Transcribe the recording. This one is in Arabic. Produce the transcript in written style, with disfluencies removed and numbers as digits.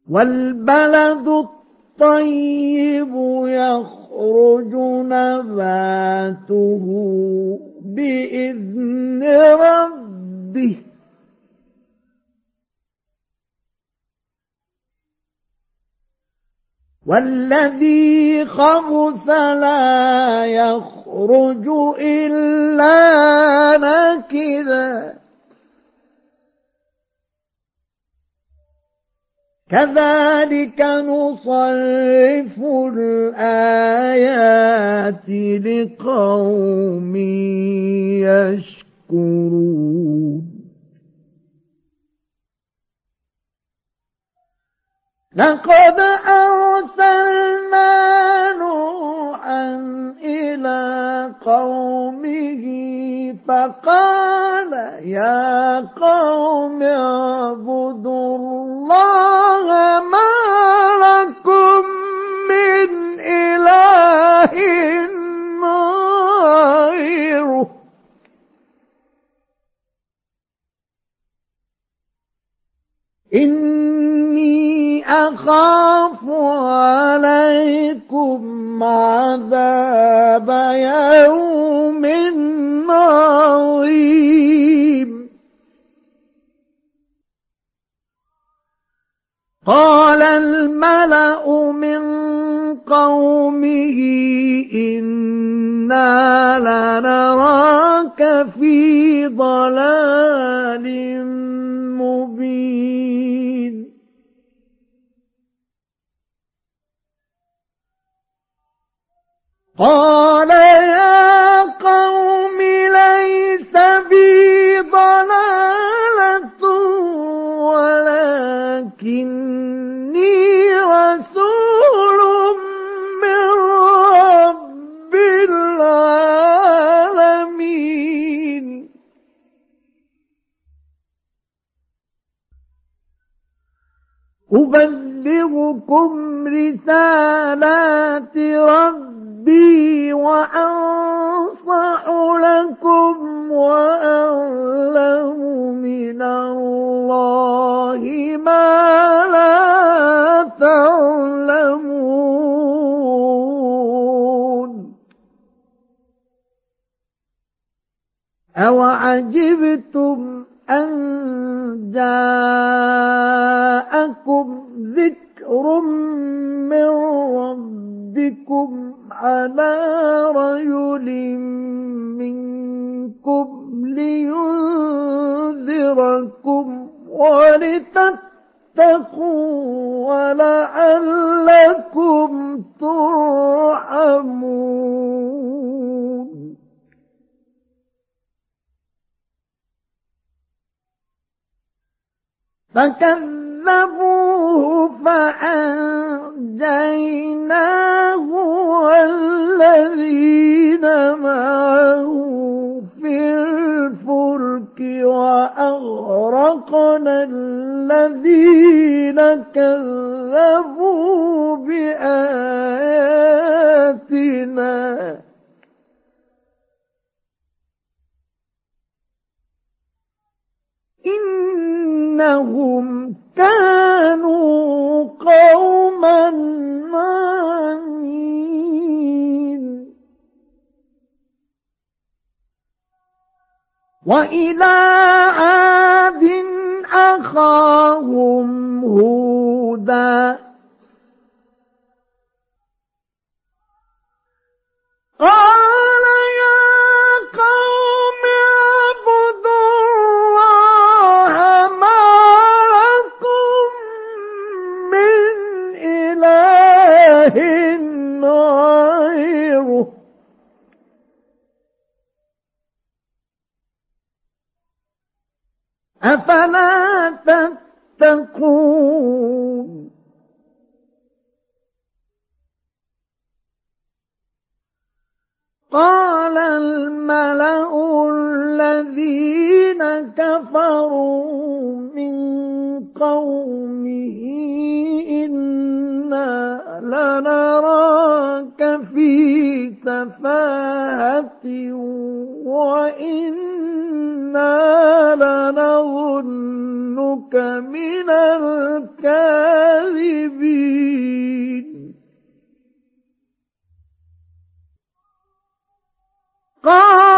والبلد الطيب يخرج نباته بإذن ربه والذي خبث لا يخرج إلا نكدا كذلك نصرف الآيات لقوم يشكرون لقد أرسلنا نوحا إلى قومه فقال يا قوم اعبدوا الله ما لكم من إله غيره إني أخاف عليكم عذاب يوم عظيم قال الملأ من قومه إنا لنراك في ضلال مبين قال يا قوم ليس بي ضلالة ولكني رسول من رب العالمين أبلغكم رسالات ربي وأنصح لكم وأعلم من الله ما لا تعلمون أوعجبتم أن جاءكم ذكر من ربكم على رجل منكم لينذركم ولتتقوا ولعلكم ترحمون فكذبوه فأنجيناه والذين معه في الفلك وأغرقنا الذين كذبوا بآياتنا إنهم كانوا قوما عمين وإلى عاد أخاهم هودا قال يا قوم اعبدوا الله ما لكم من إله غيره أفلا تتقون قال الملأ الذين كفروا من قومه إنا لنراك في سفاهة وإنا لنظنك من الكاذبين الغائبين. قال